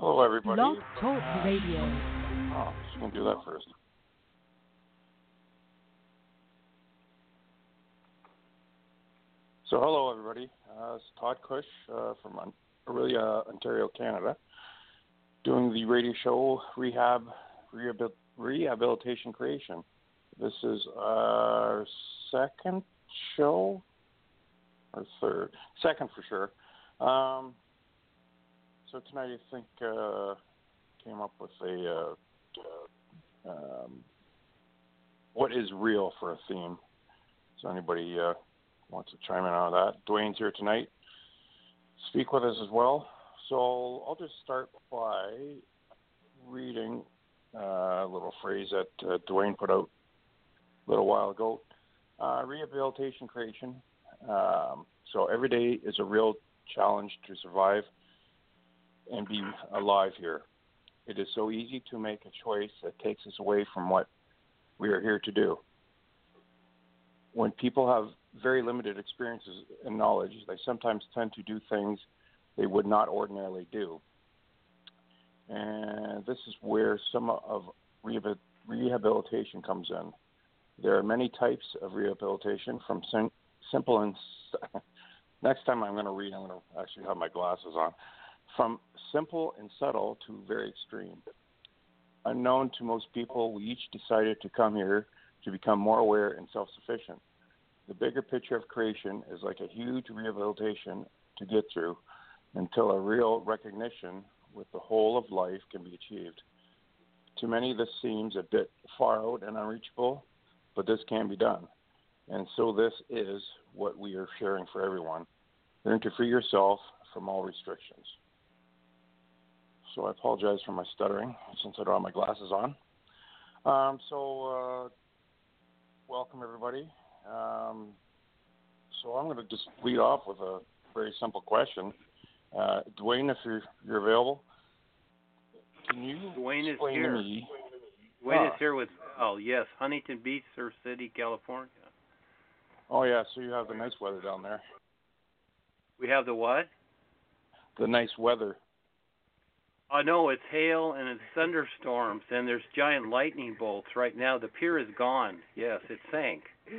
Hello, everybody. Blog Talk Radio. Oh, just gonna do that first. So, hello, everybody. It's Todd Cush from Orillia, Ontario, Canada, doing the radio show Rehabilitation Creation. This is our second show, or third, second for sure. So tonight I think came up with a what is real for a theme. So anybody wants to chime in on that? Dwayne's here tonight. Speak with us as well. So I'll just start by reading a little phrase that Dwayne put out a little while ago. Rehabilitation creation. So every day is a real challenge to survive and be alive here. It is so easy to make a choice that takes us away from what we are here to do. When people have very limited experiences and knowledge, they sometimes tend to do things they would not ordinarily do. And this is where some of rehabilitation comes in. There are many types of rehabilitation, from simple and next time I'm going to read, I'm going to actually have my glasses on. From simple and subtle to very extreme. Unknown to most people, we each decided to come here to become more aware and self-sufficient. The bigger picture of creation is like a huge rehabilitation to get through until a real recognition with the whole of life can be achieved. To many, this seems a bit far out and unreachable, but this can be done. And so this is what we are sharing for everyone. Learn to free yourself from all restrictions. So I apologize for my stuttering since I don't have my glasses on. Welcome everybody. So I'm going to just lead off with a very simple question. Dwayne, if you're available, can you explain to me? Dwayne is here with Val. Yes, Huntington Beach, Surf City, California. Oh yeah, so you have the nice weather down there. We have the what? The nice weather. No, it's hail and it's thunderstorms, and there's giant lightning bolts right now. The pier is gone. Yes, it sank.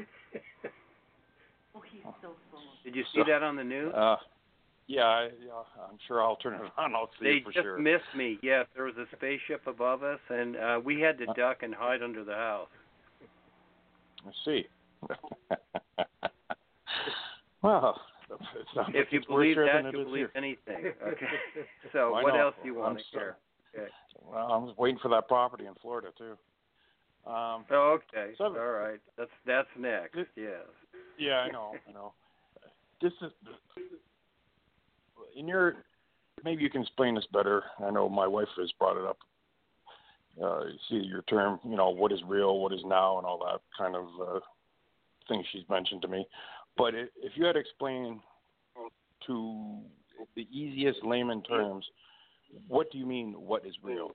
Oh, he's so full. Did you see that on the news? Yeah, I'm sure I'll turn it on. I'll see it for sure. They just missed me. Yes, there was a spaceship above us, and we had to duck and hide under the house. I see. Well, if you believe that, you believe anything. Okay. So what else do you want to hear? Okay. Well, I'm just waiting for that property in Florida too. Okay. So, all right. That's next. Yes. Yeah, I know. This is maybe you can explain this better. I know my wife has brought it up. You see your term, what is real, what is now, and all that kind of things she's mentioned to me. But if you had to explain to the easiest layman terms, what do you mean, what is real?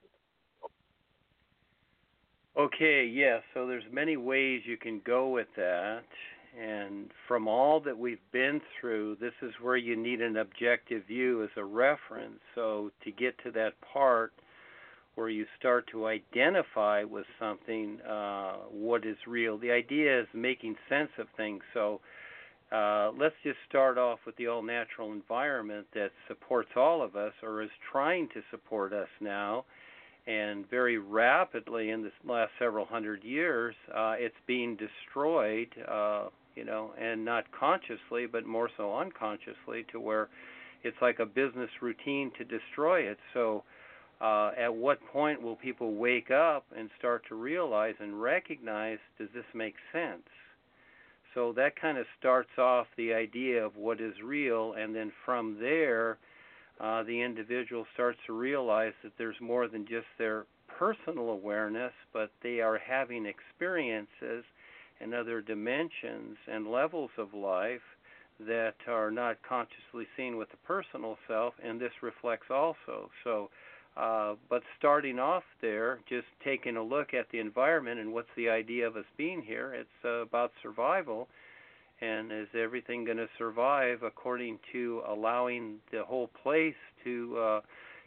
Okay, yes. So there's many ways you can go with that. And from all that we've been through, this is where you need an objective view as a reference. So to get to that part where you start to identify with something, what is real, the idea is making sense of things. So let's just start off with the all-natural environment that supports all of us, or is trying to support us now. And very rapidly in this last several hundred years, it's being destroyed, and not consciously, but more so unconsciously, to where it's like a business routine to destroy it. So at what point will people wake up and start to realize and recognize, does this make sense? So that kind of starts off the idea of what is real, and then from there, the individual starts to realize that there's more than just their personal awareness, but they are having experiences and other dimensions and levels of life that are not consciously seen with the personal self, and this reflects also. So, but starting off there, just taking a look at the environment and what's the idea of us being here, it's about survival. And is everything going to survive according to allowing the whole place to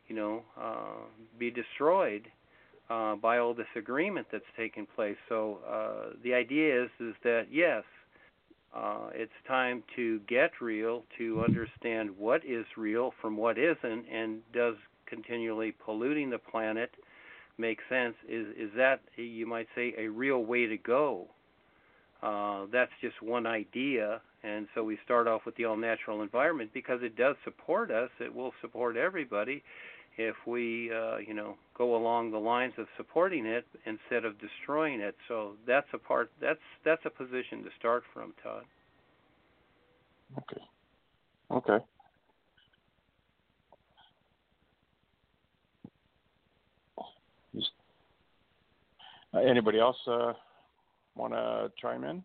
be destroyed by all this agreement that's taking place. So the idea is that yes, it's time to get real, to understand what is real from what isn't, and does continually polluting the planet make sense? Is that, you might say, a real way to go? That's just one idea, and so we start off with the all-natural environment because it does support us. It will support everybody if we, go along the lines of supporting it instead of destroying it. So that's a part. That's a position to start from, Todd. Okay. Anybody else want to chime in?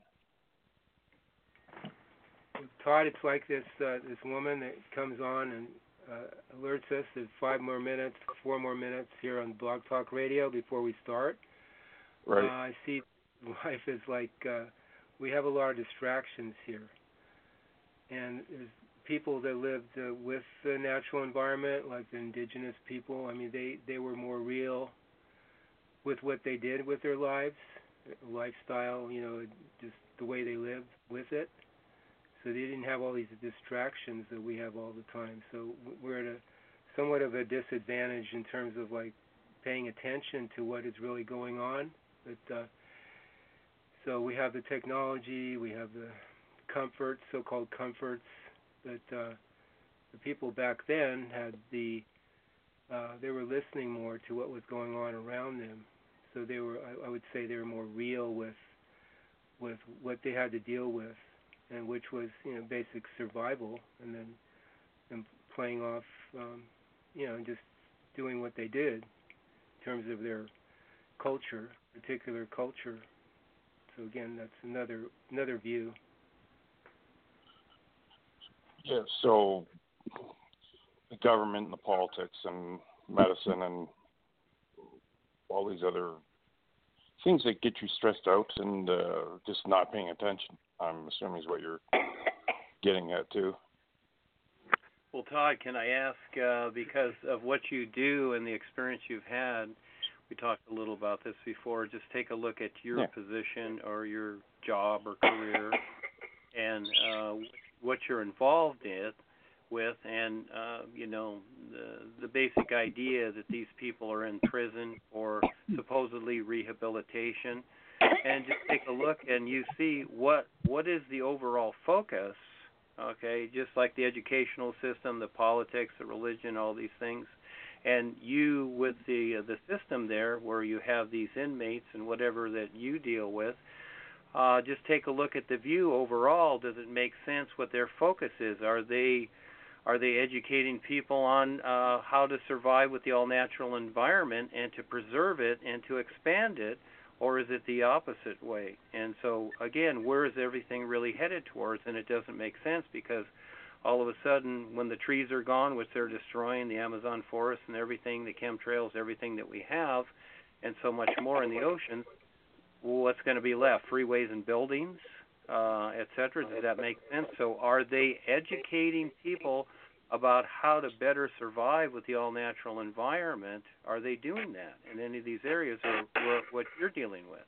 Todd, it's like this woman that comes on and alerts us that 4 more minutes here on Blog Talk Radio before we start. Right. I see life is like we have a lot of distractions here. And there's people that lived with the natural environment, like the indigenous people. I mean, they were more real with what they did with their lives, lifestyle, just the way they lived with it. So they didn't have all these distractions that we have all the time. So we're at somewhat of a disadvantage in terms of like paying attention to what is really going on. But so we have the technology, we have the comforts, so-called comforts, that the people back then had they were listening more to what was going on around them. So they were, I would say, they were more real with what they had to deal with, and which was, basic survival, and then playing off, just doing what they did in terms of their culture, particular culture. So again, that's another view. Yeah, so the government and the politics and medicine and all these other things that get you stressed out and just not paying attention, I'm assuming is what you're getting at too. Well, Todd, can I ask, because of what you do and the experience you've had, we talked a little about this before, just take a look at your position or your job or career and what you're involved with, and the basic idea that these people are in prison for supposedly rehabilitation, and just take a look and you see what is the overall focus. Okay, just like the educational system, the politics, the religion, all these things, and you with the system there where you have these inmates and whatever that you deal with. Just take a look at the view overall. Does it make sense what their focus is? Are they educating people on how to survive with the all-natural environment and to preserve it and to expand it, or is it the opposite way? And so, again, where is everything really headed towards? And it doesn't make sense because all of a sudden when the trees are gone, which they're destroying, the Amazon forest and everything, the chemtrails, everything that we have, and so much more in the ocean, what's going to be left? Freeways and buildings, et cetera. Does that make sense? So are they educating people about how to better survive with the all-natural environment? Are they doing that in any of these areas or what you're dealing with?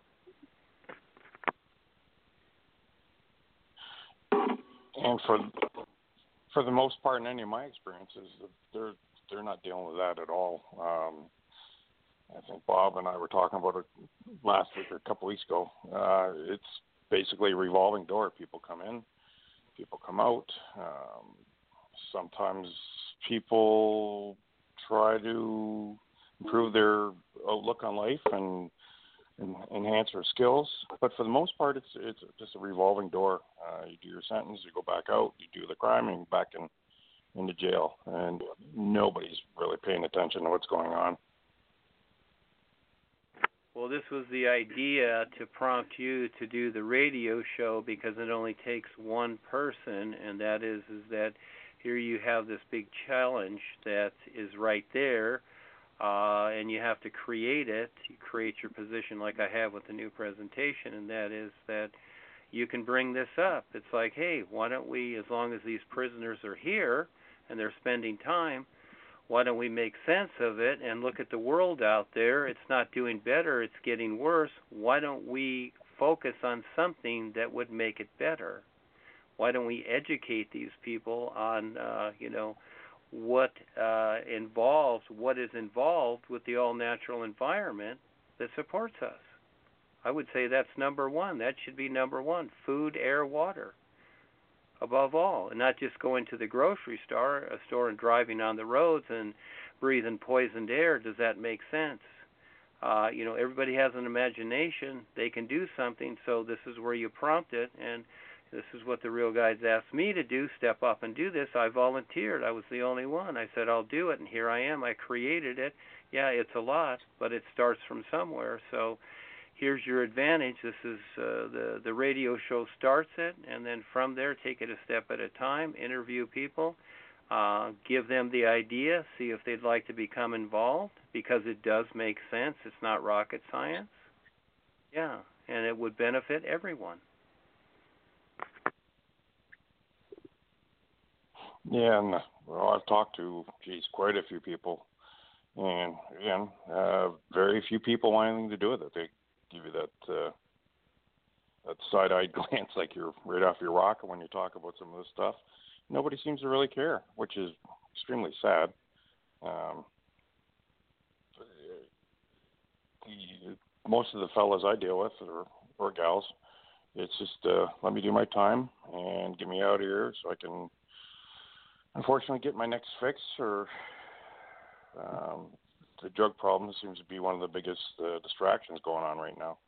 And for the most part, in any of my experiences, they're not dealing with that at all. I think Bob and I were talking about it last week or a couple weeks ago. It's basically a revolving door. People come in, people come out. Sometimes people try to improve their outlook on life and enhance their skills. But for the most part, it's just a revolving door. You do your sentence, you go back out, you do the crime, and you're back into jail. And nobody's really paying attention to what's going on. Well, this was the idea to prompt you to do the radio show because it only takes one person, and that is that here you have this big challenge that is right there, and you have to create it. You create your position like I have with the new presentation, and that is that you can bring this up. It's like, hey, why don't we, as long as these prisoners are here and they're spending time, Why don't we make sense of it and look at the world out there? It's not doing better, it's getting worse. Why don't we focus on something that would make it better? Why don't we educate these people on, what is involved with the all-natural environment that supports us? I would say that's number one. That should be number one. Food, air, water, above all. And not just going to the grocery store and driving on the roads and breathing poisoned air. Does that make sense? Everybody has an imagination. They can do something, so this is where you prompt it. And this is what the Real Guides asked me to do, step up and do this. I volunteered. I was the only one. I said, I'll do it, and here I am. I created it. Yeah, it's a lot, but it starts from somewhere. So here's your advantage. This is the radio show starts it, and then from there, take it a step at a time, interview people, give them the idea, see if they'd like to become involved, because it does make sense. It's not rocket science. Yeah, and it would benefit everyone. Yeah, and I've talked to, quite a few people, and again, very few people want anything to do with it. They give you that side-eyed glance, like you're right off your rocker when you talk about some of this stuff. Nobody seems to really care, which is extremely sad. Most of the fellas I deal with, or gals, it's just let me do my time and get me out of here so I can, unfortunately, get my next fix. Or the drug problem seems to be one of the biggest distractions going on right now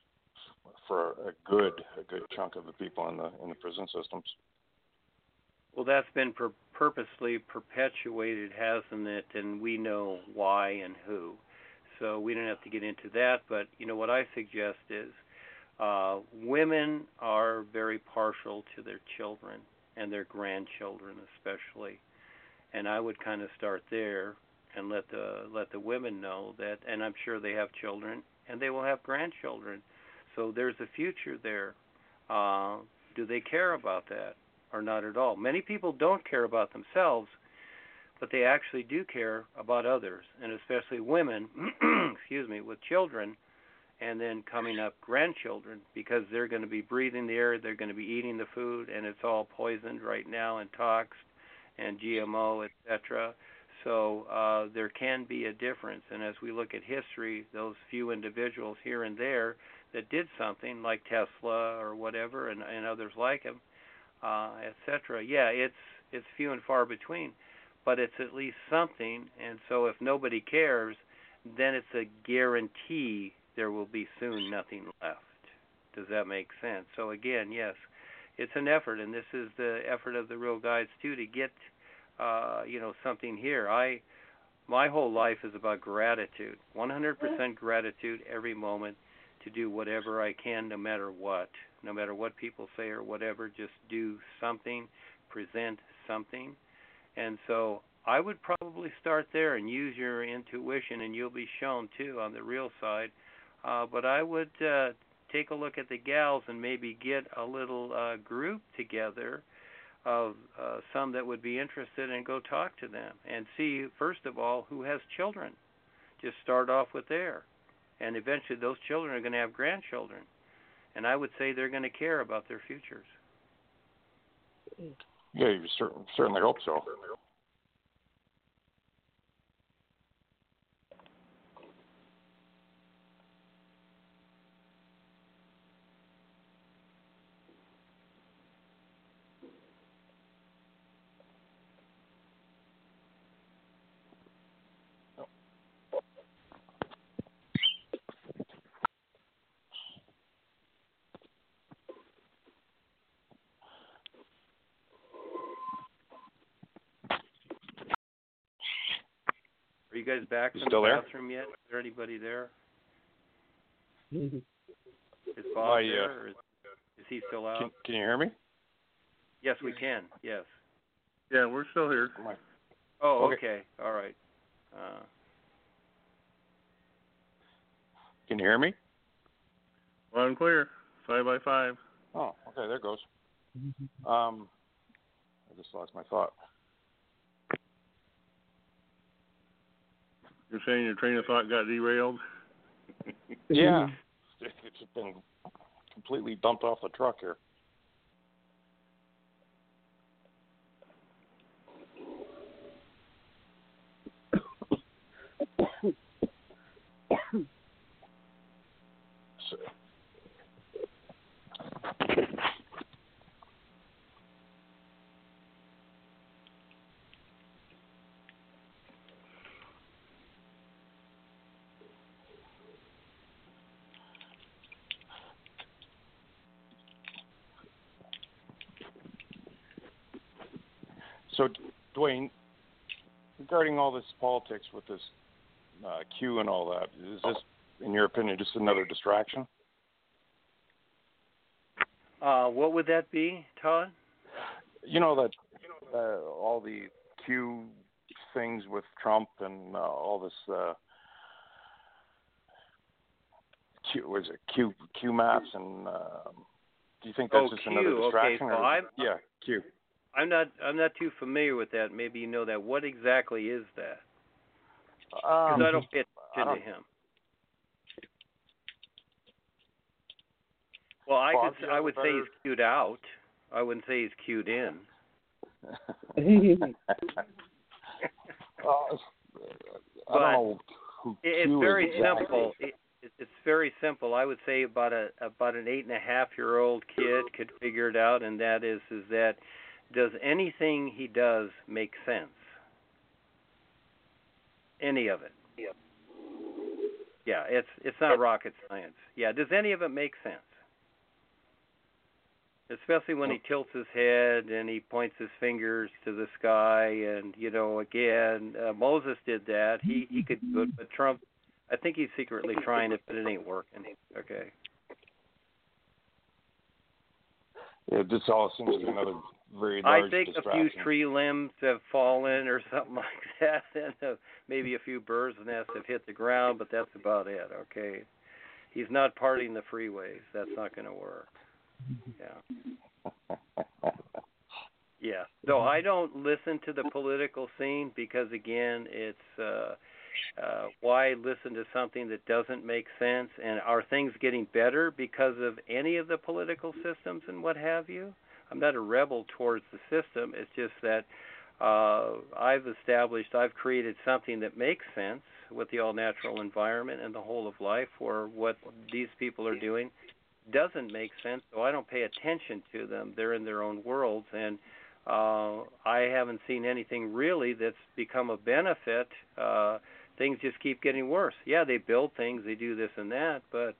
for a good chunk of the people in the prison systems. Well, that's been purposely perpetuated, hasn't it? And we know why and who. So we don't have to get into that. But, what I suggest is women are very partial to their children and their grandchildren especially. And I would kind of start there and let the women know that, and I'm sure they have children, and they will have grandchildren. So there's a future there. Do they care about that? Or not at all? Many people don't care about themselves, but they actually do care about others, and especially women, with children, and then coming up grandchildren, because they're going to be breathing the air, they're going to be eating the food, and it's all poisoned right now and toxed and GMO, etc. So there can be a difference, and as we look at history, those few individuals here and there that did something, like Tesla or whatever, and others like him, etc. Yeah, it's few and far between, but it's at least something. And so if nobody cares, then it's a guarantee there will be soon nothing left. Does that make sense? So again, yes, it's an effort, and this is the effort of the Real Guides too, to get something here. My whole life is about gratitude, 100% gratitude every moment, to do whatever I can, no matter what people say or whatever. Just do something, present something. And so I would probably start there and use your intuition, and you'll be shown too on the real side. But I would take a look at the gals and maybe get a little group together of some that would be interested, and go talk to them and see, first of all, who has children. Just start off with there. And eventually those children are going to have grandchildren. And I would say they're going to care about their futures. Yeah, you certainly hope so. Are you guys back from still the there? bathroom yet? Is there anybody there? Mm-hmm. Is Bob there? Or is he still out? Can you hear me? Yes, we can. Yes. Yeah, we're still here. Oh, okay. All right. Can you hear me? Loud and clear. 5 by 5. Oh, okay, there it goes. I just lost my thought. You're saying your train of thought got derailed? Yeah. It's been completely dumped off the truck here. So, Dwayne, regarding all this politics with this Q and all that, is this, in your opinion, just another distraction? What would that be, Todd? You know that all the Q things with Trump and all this Q maps and do you think that's just Q. another distraction? Okay, so yeah, Q. I'm not too familiar with that. Maybe you know that. What exactly is that? Because I don't pay attention to him. Well, I would say he's queued out. I wouldn't say he's queued in. I don't know who it's very simple. It's very simple. I would say about an 8.5-year-old kid could figure it out, and that is that does anything he does make sense? Any of it? Yeah, it's not rocket science. Yeah, does any of it make sense? Especially when he tilts his head and he points his fingers to the sky, and again, Moses did that. He could do it, but Trump, I think he's secretly trying it, but it ain't working. Okay. Yeah, this all seems to be another very large I think distraction. a few tree limbs have fallen or something like that, and maybe a few birds' nests have hit the ground, but that's about it. Okay. He's not parting the freeways. That's not going to work. Yeah. Yeah. So I don't listen to the political scene because, again, it's why listen to something that doesn't make sense? And are things getting better because of any of the political systems and what have you? I'm not a rebel towards the system. It's just that I've created something that makes sense with the all-natural environment and the whole of life, where what these people are doing doesn't make sense, so I don't pay attention to them. They're in their own worlds, and I haven't seen anything really that's become a benefit. Things just keep getting worse. Yeah, they build things, they do this and that, but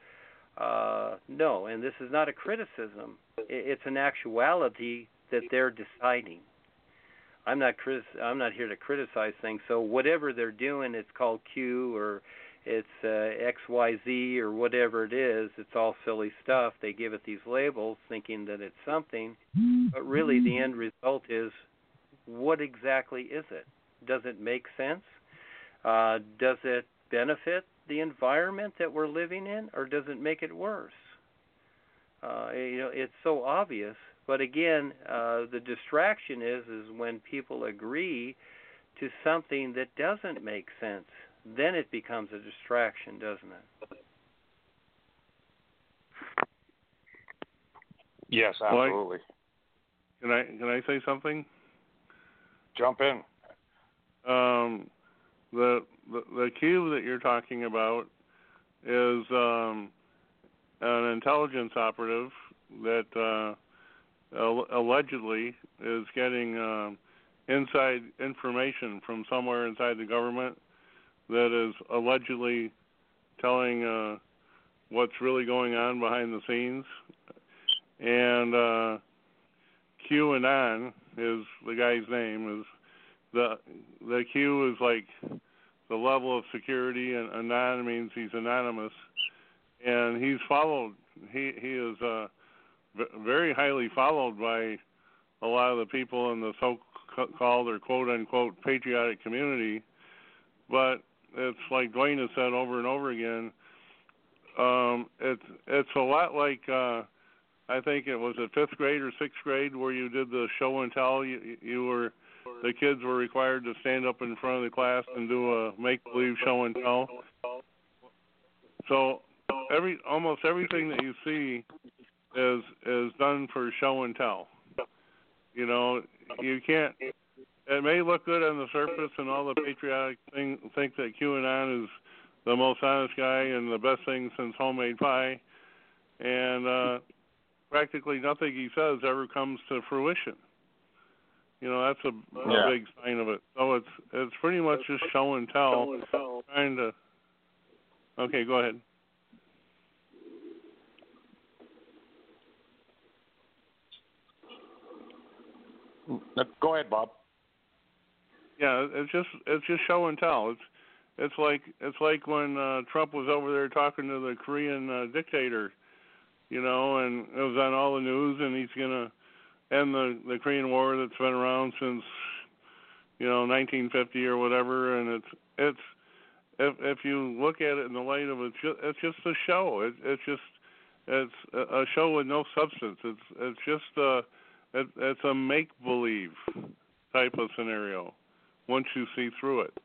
no, and this is not a criticism. It's an actuality that they're deciding. I'm not here to criticize things, so whatever they're doing, it's called Q or it's XYZ or whatever it is, it's all silly stuff. They give it these labels thinking that it's something, but really the end result is, what exactly is it? Does it make sense? Does it benefit the environment that we're living in, or does it make it worse? It's so obvious, but again, the distraction is when people agree to something that doesn't make sense. Then it becomes a distraction, doesn't it? Yes, absolutely. Can I say something? Jump in. The cube that you're talking about is an intelligence operative that allegedly is getting inside information from somewhere inside the government that is allegedly telling what's really going on behind the scenes. And QAnon is the guy's name. Is the Q is like the level of security, and Anon means he's anonymous. And he's followed. He is very highly followed by a lot of the people in the so-called or quote-unquote patriotic community. But it's like Dwayne has said over and over again. It's a lot like I think it was at 5th grade or 6th grade where you did the show and tell. You were the kids were required to stand up in front of the class and do a make-believe show and tell. So almost everything that you see is done for show and tell. You know, you can't. It may look good on the surface, and all the patriotic think that QAnon is the most honest guy and the best thing since homemade pie, and practically nothing he says ever comes to fruition. You know, that's a big sign of it. So it's pretty much just show and tell. Trying to. Okay, go ahead. Go ahead, Bob. Yeah, it's just show and tell. It's like when Trump was over there talking to the Korean dictator, you know, and it was on all the news, and he's gonna end the Korean War that's been around since, you know, 1950 or whatever. And it's if you look at it in the light of it's just a show. It's a show with no substance. It's just it's a make believe type of scenario once you see through it.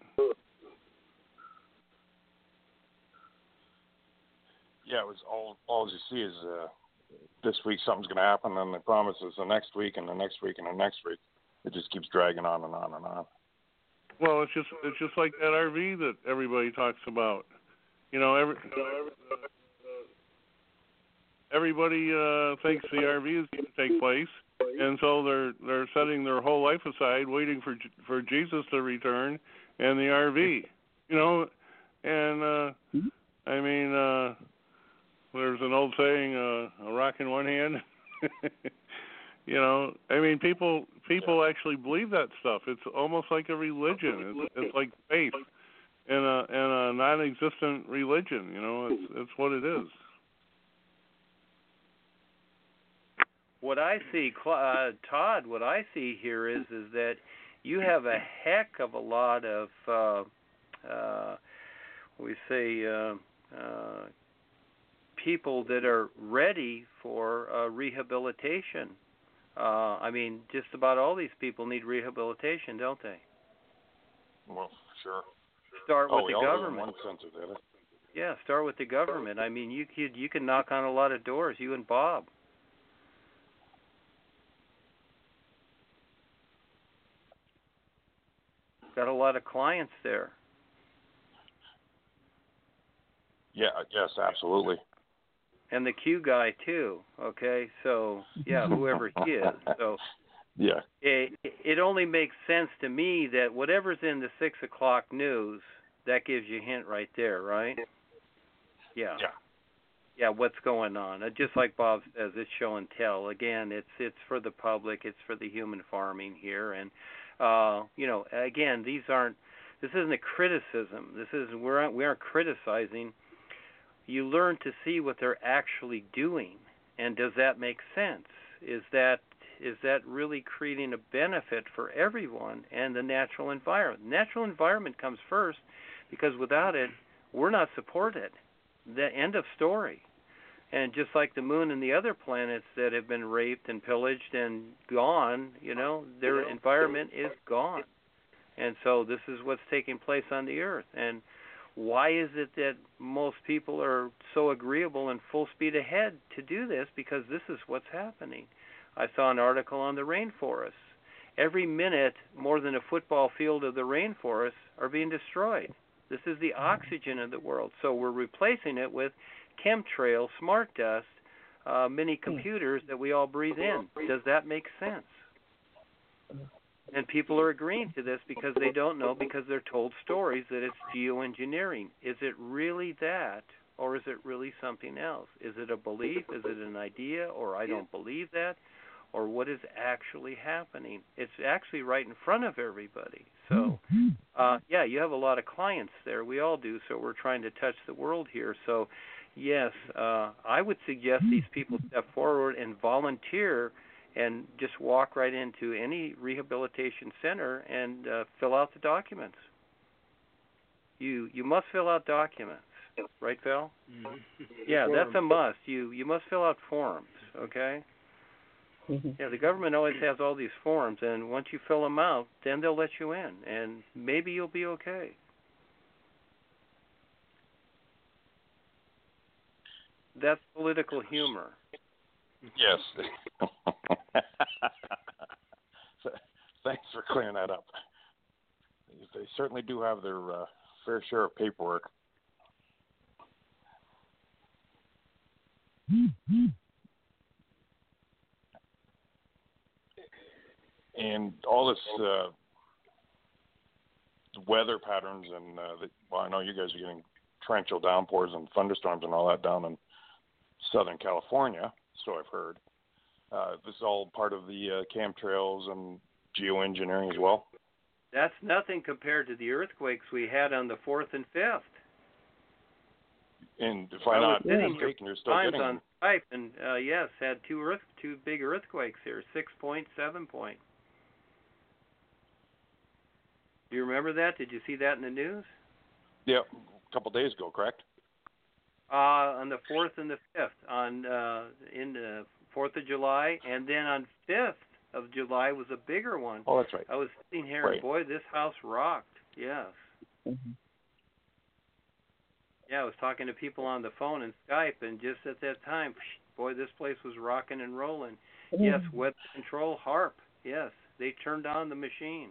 Yeah, it was all you see is this week something's going to happen, and they promise us the next week and the next week and the next week. It just keeps dragging on and on and on. Well, it's just like that RV that everybody talks about. You know, everybody thinks the RV is going to take place, and so they're setting their whole life aside, waiting for Jesus to return and the RV. You know, and I mean. There's an old saying, a rock in one hand. You know, I mean, people actually believe that stuff. It's almost like a religion. It's like faith in a non-existent religion. You know, it's what it is. What I see, Todd, what I see here is that you have a heck of a lot of, people that are ready for rehabilitation. I mean, just about all these people need rehabilitation, don't they? Well, sure. Start with the government. In one sense of it. Yeah, start with the government. I mean, you can knock on a lot of doors, you and Bob. Got a lot of clients there. Yeah, yes, absolutely. And the Q guy too. Okay, so yeah, whoever he is. So yeah, it only makes sense to me that whatever's in the 6 o'clock news, that gives you a hint right there, right? Yeah. Yeah, what's going on? Just like Bob says, it's show and tell. Again, it's for the public, it's for the human farming here, and you know, again, this isn't a criticism. We aren't criticizing. You learn to see what they're actually doing, and does that make sense? Is that really creating a benefit for everyone and the natural environment? The natural environment comes first, because without it, we're not supported. The end of story. And just like the moon and the other planets that have been raped and pillaged and gone, you know, their environment is gone. And so this is what's taking place on the Earth. And why is it that most people are so agreeable and full speed ahead to do this? Because this is what's happening. I saw an article on the rainforests. Every minute, more than a football field of the rainforests are being destroyed. This is the oxygen of the world. So we're replacing it with chemtrails, smart dust, mini computers that we all breathe in. Does that make sense? And people are agreeing to this because they don't know, because they're told stories that it's geoengineering. Is it really that, or is it really something else? Is it a belief? Is it an idea? Or I don't believe that? Or what is actually happening? It's actually right in front of everybody. So, yeah, you have a lot of clients there. We all do. So we're trying to touch the world here. So, yes, I would suggest these people step forward and volunteer and just walk right into any rehabilitation center and fill out the documents. You must fill out documents, right, Phil? Mm-hmm. Yeah, that's a must. You must fill out forms, okay? Yeah, the government always has all these forms, and once you fill them out, then they'll let you in, and maybe you'll be okay. That's political humor. Yes. Thanks for clearing that up. They certainly do have their fair share of paperwork. And all this weather patterns, and well, I know you guys are getting torrential downpours and thunderstorms and all that down in Southern California, so I've heard. This is all part of the chemtrails and geoengineering as well. That's nothing compared to the earthquakes we had on the 4th and 5th. And if I'm not mistaken, you're still getting on Skype, and yes, had two big earthquakes here, 6 7 point. Do you remember that? Did you see that in the news? Yeah, a couple days ago, correct? On the 4th and the 5th, in the 4th of July, and then on 5th of July was a bigger one. Oh, that's right. I was sitting here, and boy, this house rocked. Yes. Mm-hmm. Yeah, I was talking to people on the phone and Skype, and just at that time, boy, this place was rocking and rolling. Mm-hmm. Yes, weather control, HAARP. Yes, they turned on the machine.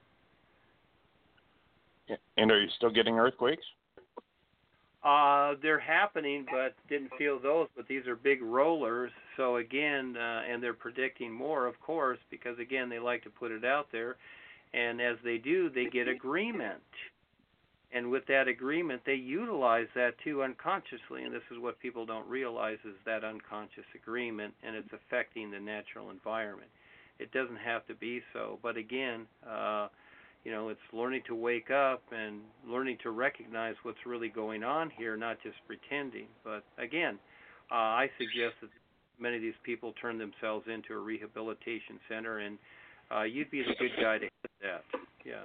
And are you still getting earthquakes? They're happening, but didn't feel those. But these are big rollers, so again, and they're predicting more, of course, because again, they like to put it out there. And as they do, they get agreement. And with that agreement, they utilize that too unconsciously. And this is what people don't realize is that unconscious agreement, and it's affecting the natural environment. It doesn't have to be so, but again, it's learning to wake up and learning to recognize what's really going on here, not just pretending. But again, I suggest that many of these people turn themselves into a rehabilitation center, and you'd be the good guy to hit that. Yeah.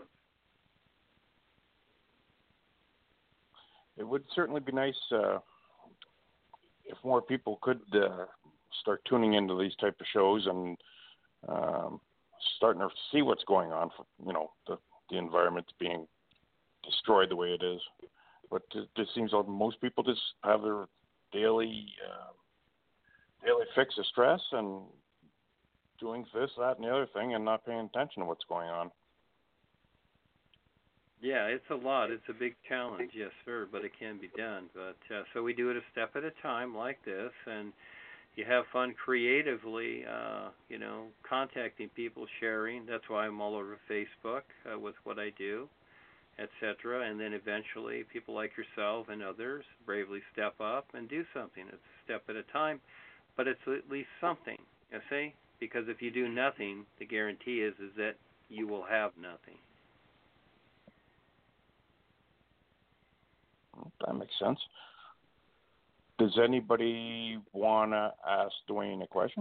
It would certainly be nice if more people could start tuning into these type of shows and starting to see what's going on. The environment's being destroyed the way it is. But it just seems like most people just have their daily fix of stress and doing this, that, and the other thing, and not paying attention to what's going on. Yeah, it's a lot. It's a big challenge, yes, sir, but it can be done. But so we do it a step at a time like this, and you have fun creatively, contacting people, sharing. That's why I'm all over Facebook with what I do, etc. And then eventually people like yourself and others bravely step up and do something. It's a step at a time, but it's at least something, you see? Because if you do nothing, the guarantee is that you will have nothing. That makes sense. Does anybody want to ask Dwayne a question?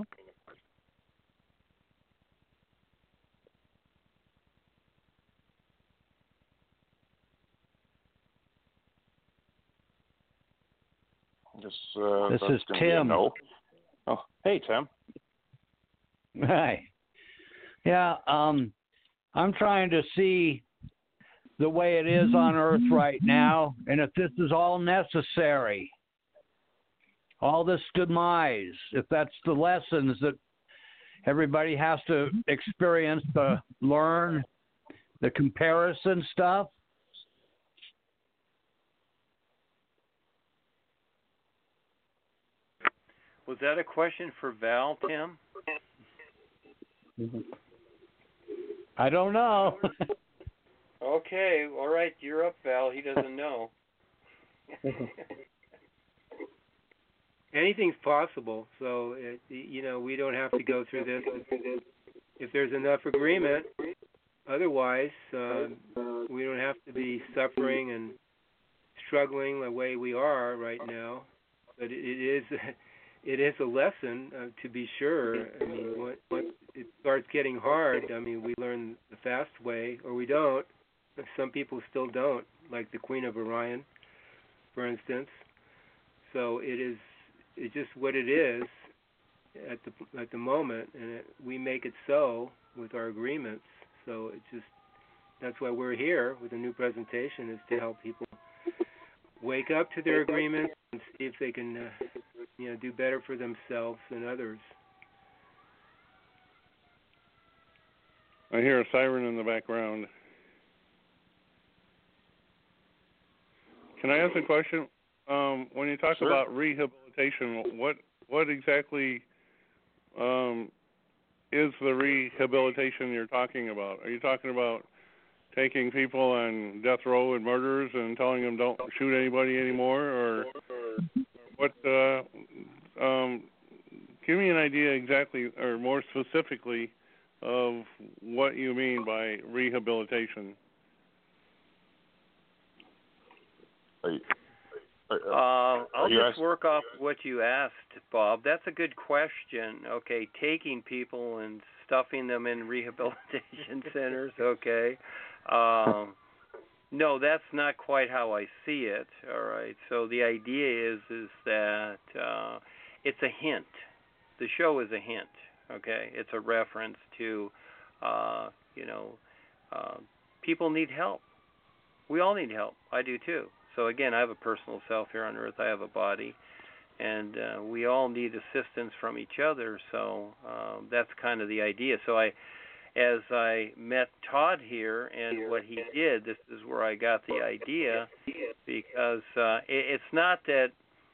This is Tim. No. Oh, hey, Tim. Hi. Yeah, I'm trying to see the way it is on Earth right now, and if this is all necessary. All this demise, if that's the lessons that everybody has to experience to learn, the comparison stuff. Was that a question for Val, Tim? I don't know. Okay, all right, you're up, Val. He doesn't know. Anything's possible, so we don't have to go through this if there's enough agreement. Otherwise, we don't have to be suffering and struggling the way we are right now. But it is a lesson to be sure. I mean, when it starts getting hard, we learn the fast way, or we don't. Some people still don't, like the Queen of Orion, for instance. So it's just what it is, at the moment, and we make it so with our agreements. So that's why we're here with a new presentation, is to help people wake up to their agreements and see if they can do better for themselves and others. I hear a siren in the background. Can I ask a question? When you talk Sure. about rehabilitation, what exactly is the rehabilitation you're talking about? Are you talking about taking people on death row and murderers and telling them don't shoot anybody anymore, or what? Give me an idea exactly, or more specifically, of what you mean by rehabilitation. I'll just work off what you asked, Bob. That's a good question. Okay, taking people and stuffing them in rehabilitation centers. Okay. No, that's not quite how I see it. All right. So the idea is that it's a hint. The show is a hint. Okay. It's a reference to, people need help. We all need help. I do too. So again, I have a personal self here on Earth. I have a body, and we all need assistance from each other. So that's kind of the idea. So as I met Todd here and what he did, this is where I got the idea, because it's not that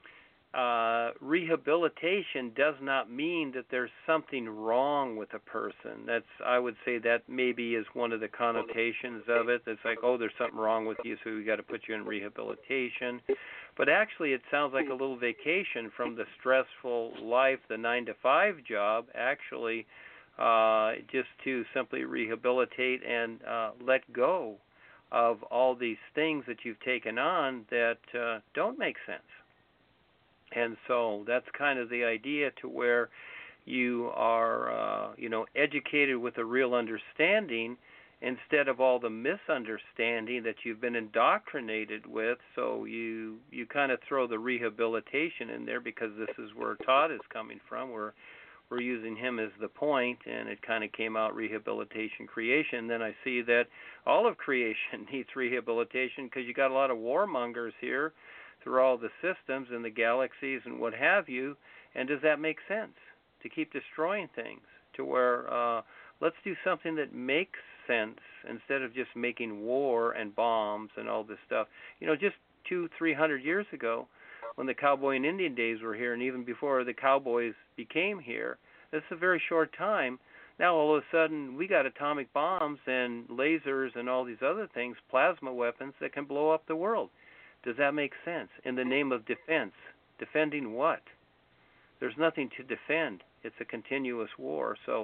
rehabilitation does not mean that there's something wrong with a person. I would say that maybe is one of the connotations of it. It's like, oh, there's something wrong with you, so we got to put you in rehabilitation. But actually, it sounds like a little vacation from the stressful life, the 9-to-5 job, actually, just to simply rehabilitate and let go of all these things that you've taken on that don't make sense. And so that's kind of the idea, to where you are, educated with a real understanding instead of all the misunderstanding that you've been indoctrinated with. So you kind of throw the rehabilitation in there, because this is where Todd is coming from. We're using him as the point, and it kind of came out rehabilitation creation. Then I see that all of creation needs rehabilitation, because you got a lot of warmongers here through all the systems and the galaxies and what have you. And does that make sense, to keep destroying things, to where let's do something that makes sense instead of just making war and bombs and all this stuff. Just 200-300 years ago, when the cowboy and Indian days were here, and even before the cowboys became here, this is a very short time. Now all of a sudden we got atomic bombs and lasers and all these other things, plasma weapons that can blow up the world. Does that make sense? In the name of defense. Defending what? There's nothing to defend. It's a continuous war. So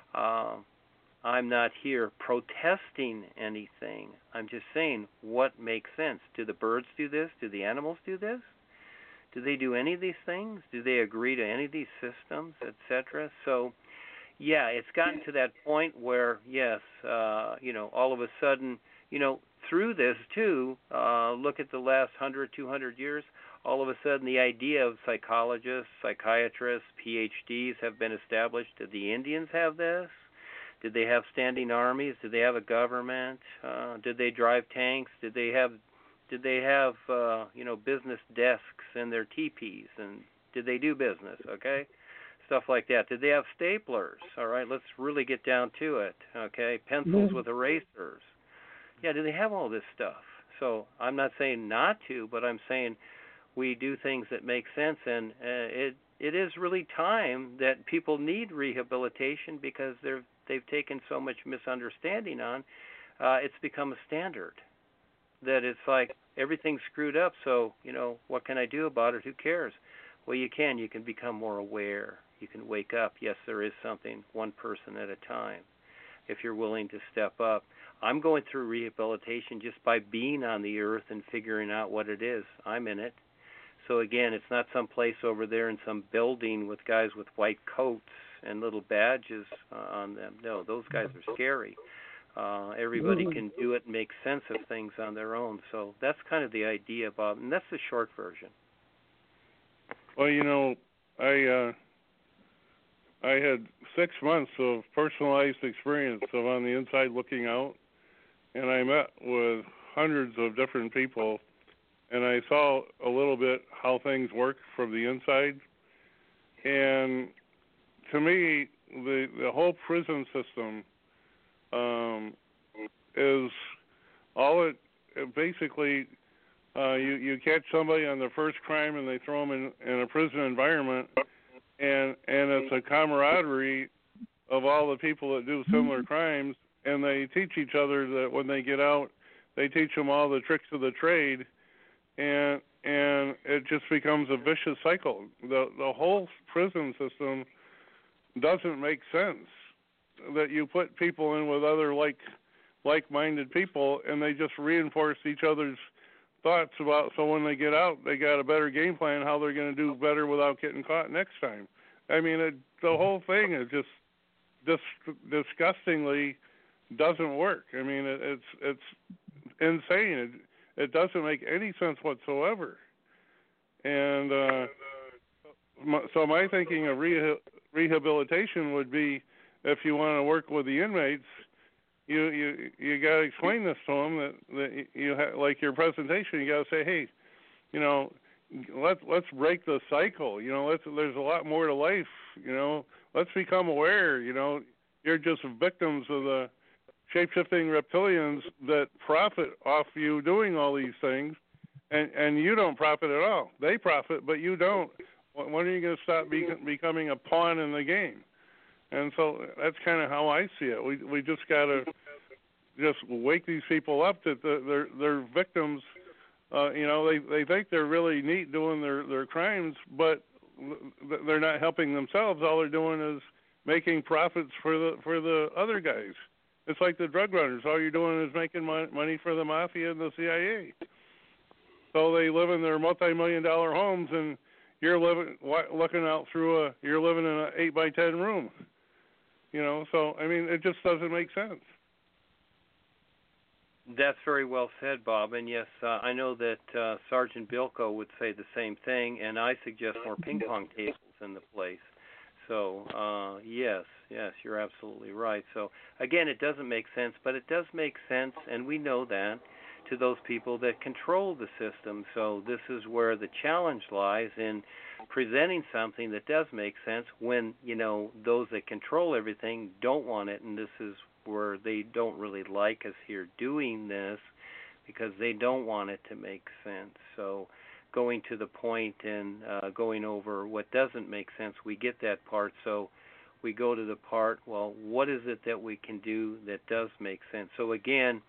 I'm not here protesting anything. I'm just saying what makes sense. Do the birds do this? Do the animals do this? Do they do any of these things? Do they agree to any of these systems, etc.? So, yeah, it's gotten to that point where, yes, all of a sudden, through this too, look at the last 100, 200 years, all of a sudden the idea of psychologists, psychiatrists, PhDs have been established. Did the Indians have this? Did they have standing armies? Did they have a government? Did they drive tanks? Did they have business desks in their teepees? And did they do business? Okay, stuff like that. Did they have staplers? All right, let's really get down to it. Okay, pencils with erasers. Yeah, do they have all this stuff? So I'm not saying not to, but I'm saying we do things that make sense, and it is really time that people need rehabilitation, because they've taken so much misunderstanding on. It's become a standard that it's like everything's screwed up, so, what can I do about it? Who cares? Well, you can become more aware. You can wake up. Yes, there is something, one person at a time, if you're willing to step up. I'm going through rehabilitation just by being on the earth and figuring out what it is. I'm in it. So again, it's not some place over there in some building with guys with white coats and little badges on them. No, those guys are scary. Everybody can do it and make sense of things on their own. So that's kind of the idea, Bob, and that's the short version. Well, I had 6 months of personalized experience of on the inside looking out, and I met with hundreds of different people, and I saw a little bit how things work from the inside. And to me, the whole prison system is all it basically. You catch somebody on their first crime and they throw them in a prison environment, and it's a camaraderie of all the people that do similar crimes, and they teach each other that when they get out, they teach them all the tricks of the trade, and it just becomes a vicious cycle. The whole prison system doesn't make sense. That you put people in with other like-minded people, and they just reinforce each other's thoughts about, so when they get out, they got a better game plan how they're going to do better without getting caught next time. I mean, the whole thing is just disgustingly doesn't work. I mean, it's insane. It doesn't make any sense whatsoever. And so my thinking of rehabilitation would be, if you want to work with the inmates, you got to explain this to them that you like your presentation. You got to say, hey, you know, let's break the cycle. You know, there's a lot more to life. You know, let's become aware. You know, you're just victims of the shape-shifting reptilians that profit off you doing all these things, and you don't profit at all. They profit, but you don't. When are you going to stop becoming a pawn in the game? And so that's kind of how I see it. We just got to just wake these people up that they're victims. You know, they think they're really neat doing their crimes, but they're not helping themselves. All they're doing is making profits for the other guys. It's like the drug runners. All you're doing is making money for the mafia and the CIA. So they live in their multi-million-dollar homes, and you're looking out through you're living in an 8x10 room. You know, so, I mean, it just doesn't make sense. That's very well said, Bob. And yes, I know that Sergeant Bilko would say the same thing, and I suggest more ping pong tables in the place. So, yes, you're absolutely right. So, again, it doesn't make sense, but it does make sense, and we know that, to those people that control the system. So this is where the challenge lies in presenting something that does make sense when, you know, those that control everything don't want it, and this is where they don't really like us here doing this because they don't want it to make sense. So going to the point and going over what doesn't make sense, we get that part. So we go to the part, well, what is it that we can do that does make sense? So again,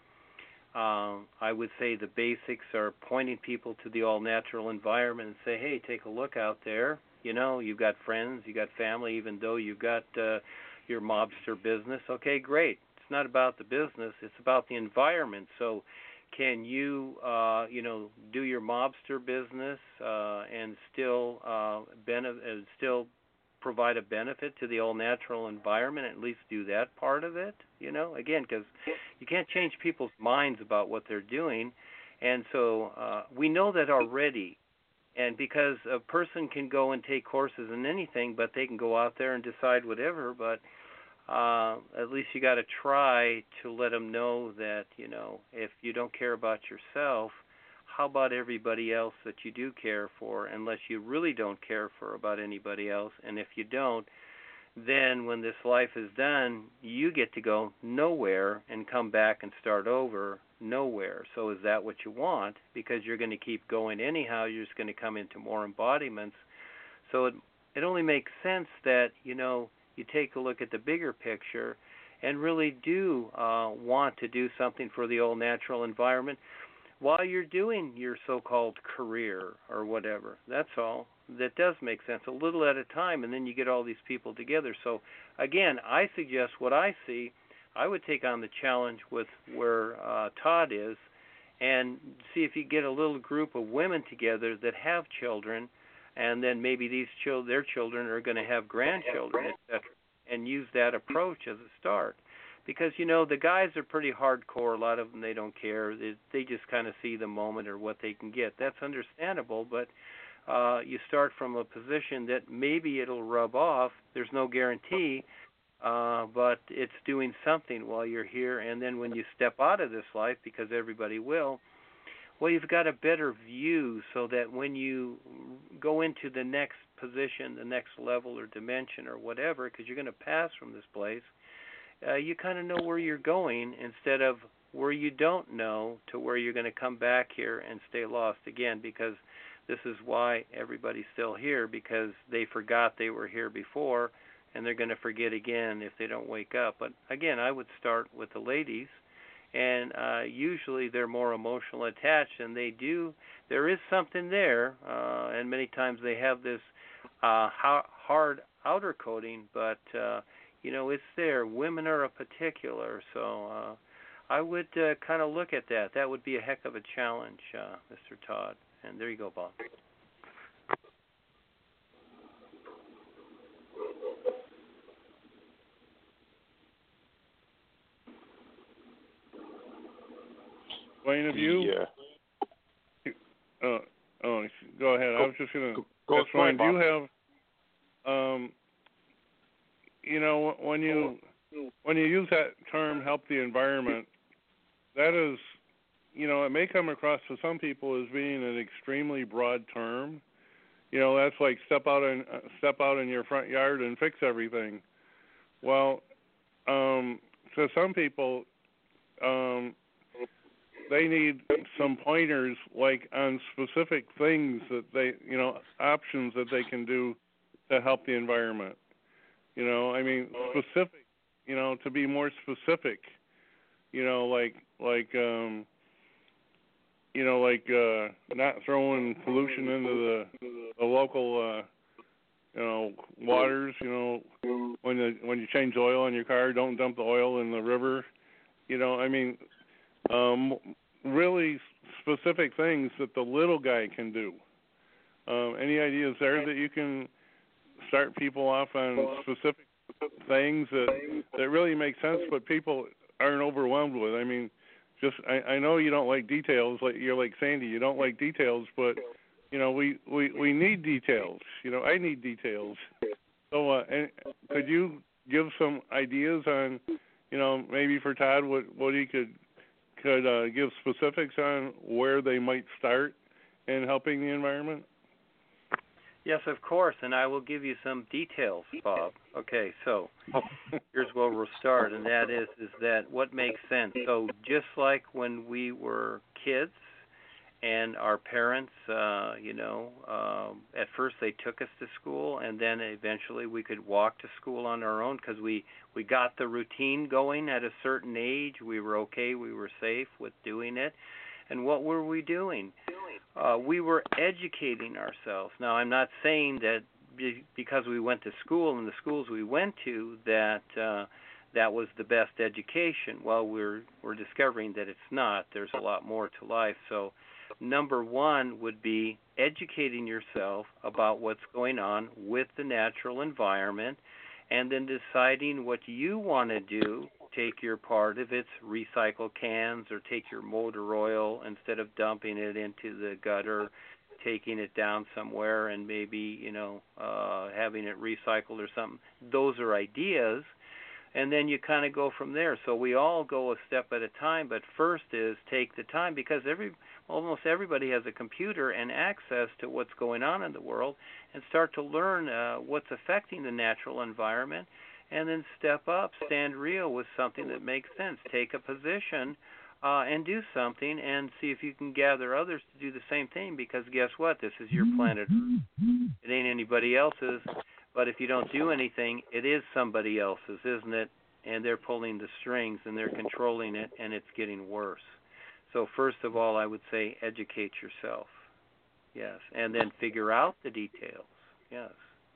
I would say the basics are pointing people to the all-natural environment and say, hey, take a look out there. You know, you've got friends, you've got family, even though you've got your mobster business. Okay, great. It's not about the business. It's about the environment. So can you, do your mobster business and still still provide a benefit to the all-natural environment, at least do that part of it, you know, again, because you can't change people's minds about what they're doing. And so we know that already. And because a person can go and take courses in anything, but they can go out there and decide whatever, but at least you got to try to let them know that, you know, if you don't care about yourself, how about everybody else that you do care for, unless you really don't care for about anybody else? And if you don't, then when this life is done, you get to go nowhere and come back and start over nowhere. So is that what you want? Because you're going to keep going anyhow. You're just going to come into more embodiments. So it only makes sense that, you know, you take a look at the bigger picture and really do want to do something for the all-natural environment while you're doing your so-called career or whatever. That's all. That does make sense, a little at a time, and then you get all these people together. So, again, I suggest what I see. I would take on the challenge with where Todd is and see if you get a little group of women together that have children, and then maybe their children are going to have grandchildren, etc., and use that approach as a start. Because, you know, the guys are pretty hardcore. A lot of them, they don't care. They just kind of see the moment or what they can get. That's understandable. But, you start from a position that maybe it'll rub off. There's no guarantee, but it's doing something while you're here. And then when you step out of this life, because everybody will, well, you've got a better view so that when you go into the next position, the next level or dimension or whatever, because you're going to pass from this place, you kind of know where you're going instead of where you don't know to where you're going to come back here and stay lost again, because this is why everybody's still here, because they forgot they were here before, and they're going to forget again if they don't wake up. But again, I would start with the ladies, and usually they're more emotional attached, and they do. There is something there, and many times they have this hard outer coating, but it's there. Women are a particular, so I would kind of look at that. That would be a heck of a challenge, Mr. Todd. And there you go, Bob. Point of view? Yeah. Go ahead. I was just going to. Go Wayne, do Bob. you have, when you use that term, help the environment, that is, it may come across to some people as being an extremely broad term. That's like step out in your front yard and fix everything. Well, to some people, they need some pointers, like on specific things that they, options that they can do to help the environment. Specific, to be more specific, not throwing pollution into the local, waters. When you change oil in your car, don't dump the oil in the river. Really specific things that the little guy can do. Any ideas there that you can start people off on specific things that really make sense, but people aren't overwhelmed with? I know you don't like details. Like you're like Sandy, you don't like details, but we need details. I need details. So, and could you give some ideas on, maybe for Todd, what he could give specifics on where they might start in helping the environment? Yes, of course, and I will give you some details, Bob. Okay, so here's where we'll start, and that is that what makes sense. So just like when we were kids and our parents, at first they took us to school, and then eventually we could walk to school on our own because we got the routine going at a certain age. We were okay. We were safe with doing it. And what were we doing? We were educating ourselves. Now, I'm not saying that because we went to school and the schools we went to that that was the best education. Well, we're discovering that it's not. There's a lot more to life. So number one would be educating yourself about what's going on with the natural environment, and then deciding what you want to do. Take your part of it's recycle cans, or take your motor oil, instead of dumping it into the gutter, taking it down somewhere and maybe, having it recycled or something. Those are ideas. And then you kind of go from there. So we all go a step at a time, but first is take the time, because almost everybody has a computer and access to what's going on in the world, and start to learn what's affecting the natural environment, and then step up, stand real with something that makes sense. Take a position and do something, and see if you can gather others to do the same thing, because guess what? This is your planet. It ain't anybody else's. But if you don't do anything, it is somebody else's, isn't it? And they're pulling the strings, and they're controlling it, and it's getting worse. So first of all, I would say educate yourself. Yes. And then figure out the details. Yes.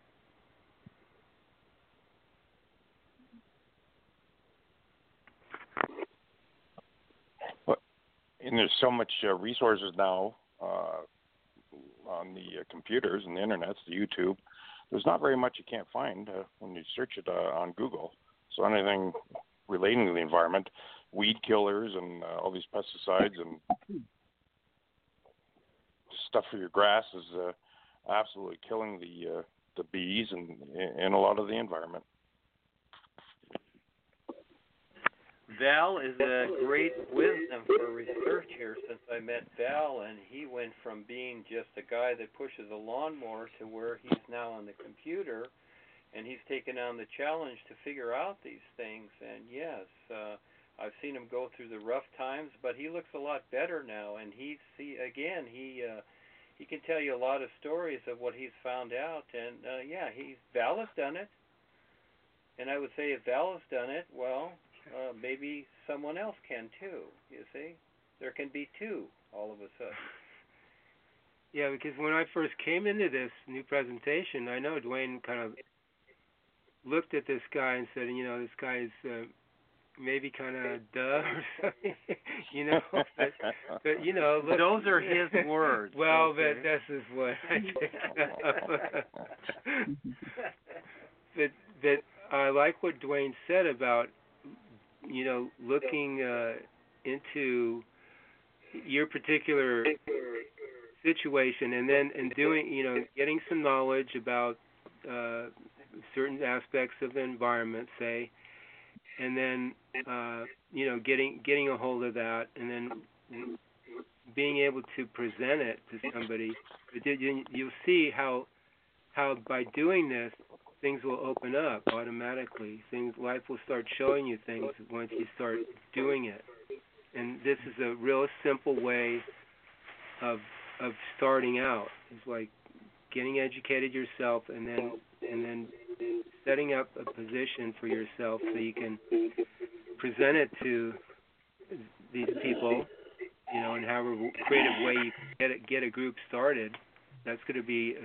And there's so much resources now on the computers and the internet, the YouTube. There's not very much you can't find when you search it on Google. So anything relating to the environment, weed killers and all these pesticides and stuff for your grass is absolutely killing the bees and a lot of the environment. Val is a great wisdom for research here since I met Val, and he went from being just a guy that pushes a lawnmower to where he's now on the computer, and he's taken on the challenge to figure out these things. And yes, I've seen him go through the rough times, but he looks a lot better now, and he can tell you a lot of stories of what he's found out. And Val has done it, and I would say if Val has done it, well, maybe someone else can too. You see, there can be two all of a sudden. Yeah, because when I first came into this new presentation, I know Dwayne kind of looked at this guy and said, this guy is maybe kind of duh or something, but look, those are his words. Well, okay. but this is what I did. but I like what Dwayne said about looking into your particular situation and doing getting some knowledge about certain aspects of the environment, say, and then getting a hold of that, and then being able to present it to somebody. You'll see how by doing this, things will open up automatically. Life will start showing you things once you start doing it. And this is a real simple way of starting out. It's like getting educated yourself, and then setting up a position for yourself so you can present it to these people, in however creative way you can get a group started. That's going to be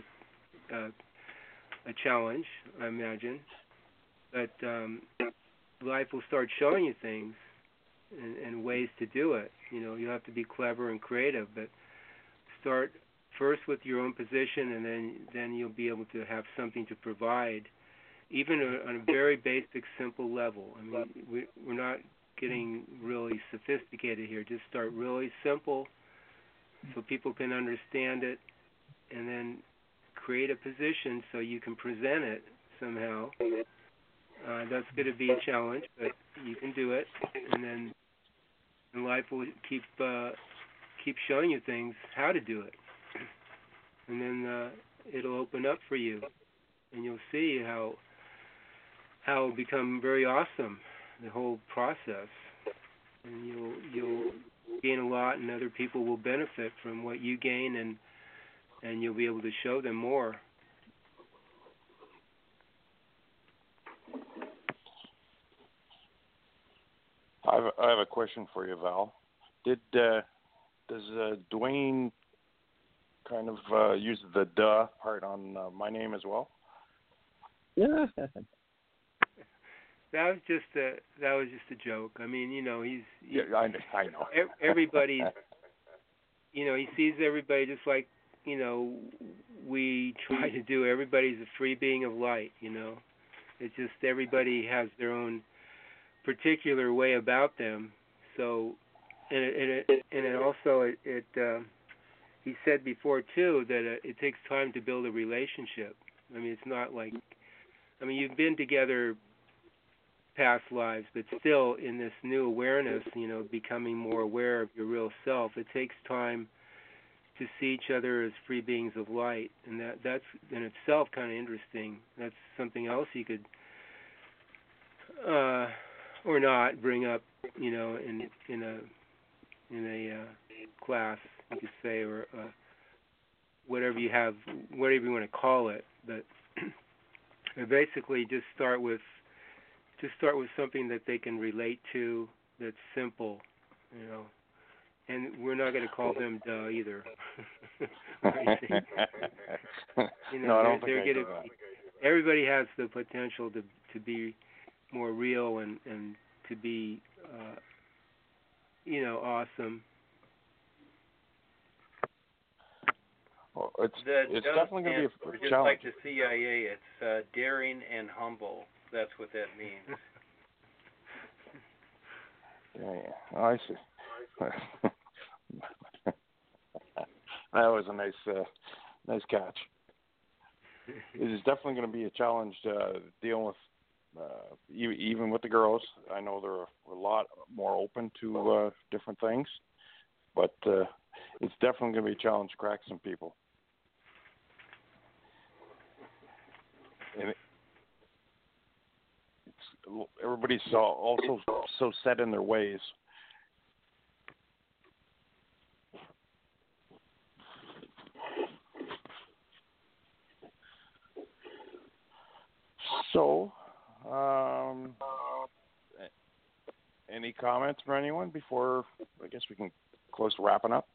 a challenge, I imagine. But life will start showing you things and ways to do it. You have to be clever and creative, but start first with your own position, and then you'll be able to have something to provide, even on a very basic, simple level. I mean, we're not getting really sophisticated here. Just start really simple so people can understand it, and then create a position so you can present it somehow. That's going to be a challenge, but you can do it, and life will keep showing you things how to do it, and then it'll open up for you, and you'll see how it'll become very awesome, the whole process, and you'll gain a lot, and other people will benefit from what you gain, and you'll be able to show them more. I have a question for you, Val. Does Dwayne kind of use the duh part on my name as well? Yeah. That was just a joke. I mean, he's I know. Everybody, he sees everybody just like we try to do. Everybody's a free being of light. It's just everybody has their own particular way about them. So, and it also he said before too that it takes time to build a relationship. I mean, it's not like, you've been together past lives, but still in this new awareness, becoming more aware of your real self, it takes time to see each other as free beings of light, and that's in itself kind of interesting. That's something else you could or not bring up, in a class, you could say, or whatever you want to call it. But basically, just start with something that they can relate to, that's simple, And we're not going to call them duh either. No, I don't think I do that. Everybody has the potential to be more real and to be, awesome. Well, it's definitely going to be a challenge. Like the CIA, it's daring and humble. That's what that means. Yeah, I see. That was a nice catch. it is definitely going to be a challenge dealing with even with the girls. I know they're a lot more open to different things, but it's definitely going to be a challenge to crack some people. And everybody's also so set in their ways. So, any comments from anyone before I guess we can close to wrapping up?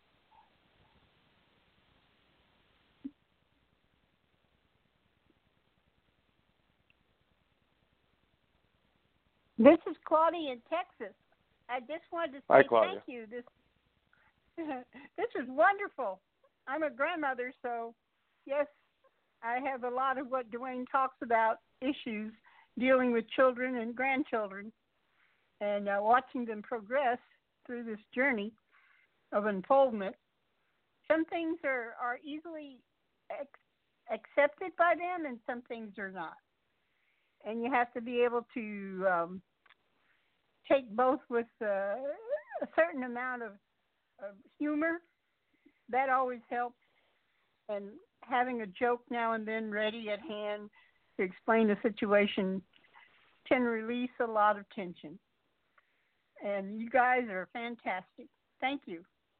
This is Claudia in Texas. I just wanted to Hi, say Claudia. thank you. This is wonderful. I'm a grandmother, so yes, I have a lot of what Dwayne talks about, issues dealing with children and grandchildren, and watching them progress through this journey of unfoldment. Some things are easily accepted by them, and some things are not. And you have to be able to take both with a certain amount of humor. That always helps. And having a joke now and then ready at hand to explain the situation can release a lot of tension. And you guys are fantastic. Thank you.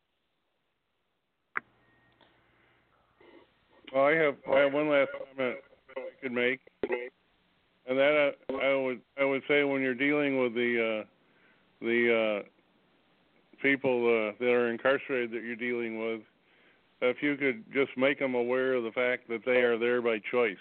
Well, I have one last comment I could make, and that I would say when you're dealing with the people that are incarcerated that you're dealing with, if you could just make them aware of the fact that they are there by choice.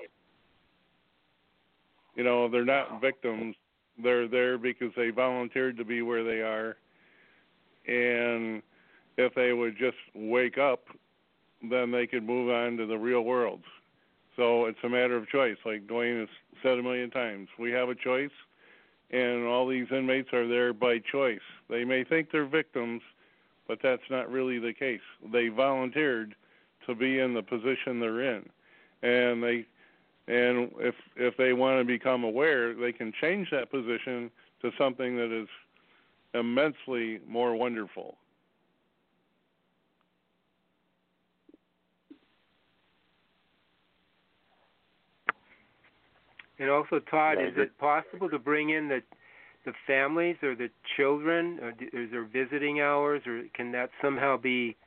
You know, they're not victims. They're there because they volunteered to be where they are. And if they would just wake up, then they could move on to the real world. So it's a matter of choice. Like Dwayne has said a million times, we have a choice, and all these inmates are there by choice. They may think they're victims, but that's not really the case. They volunteered to be in the position they're in. And if they want to become aware, they can change that position to something that is immensely more wonderful. And also, Todd, is it possible to bring in the families or the children? Or is there visiting hours, or can that somehow be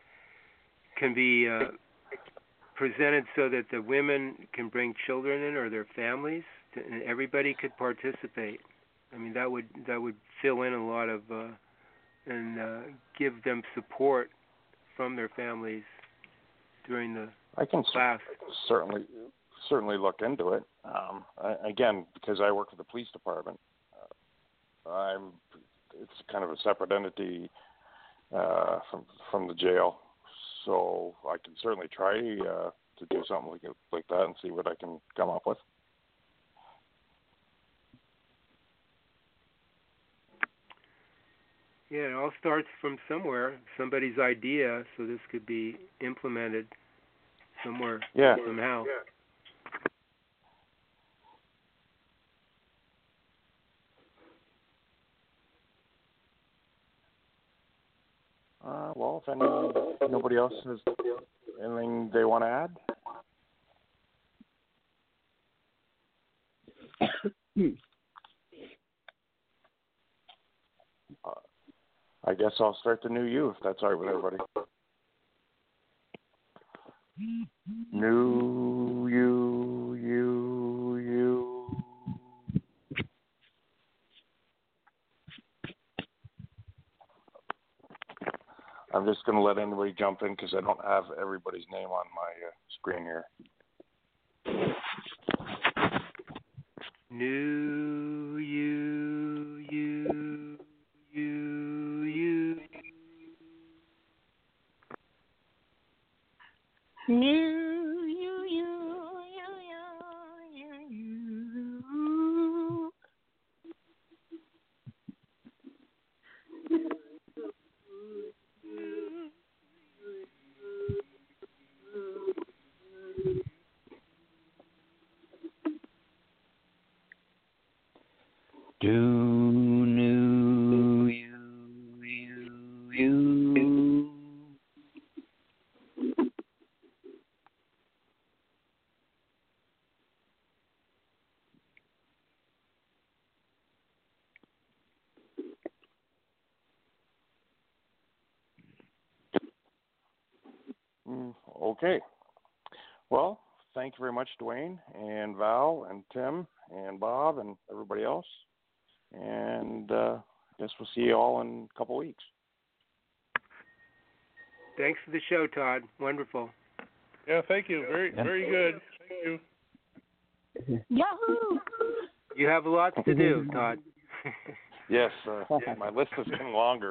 presented so that the women can bring children in or their families, and everybody could participate? I mean, that would fill in a lot of and give them support from their families during the class. Certainly look into it. Again, because I work for the police department, it's kind of a separate entity from the jail. So I can certainly try to do something like that and see what I can come up with. Yeah, it all starts from somewhere, somebody's idea, so this could be implemented somewhere, somehow. Yeah. Well, if nobody else has anything they want to add? I guess I'll start the new you, if that's all right with everybody. New you, you. I'm just going to let anybody jump in because I don't have everybody's name on my screen here. New you, you, you, you. New you, you, you, you, you. Okay. Well, thank you very much, Dwayne and Val and Tim and Bob and everybody else. And I guess we'll see you all in a couple weeks. Thanks for the show, Todd. Wonderful. Yeah, thank you. Very good. Thank you. Yahoo! You have lots to do, Todd. Yes, my list is getting longer.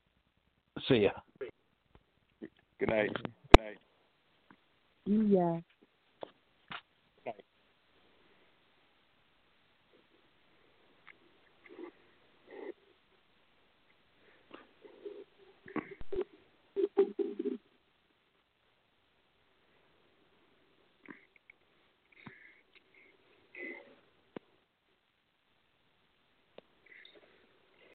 See ya. Good night. Yeah.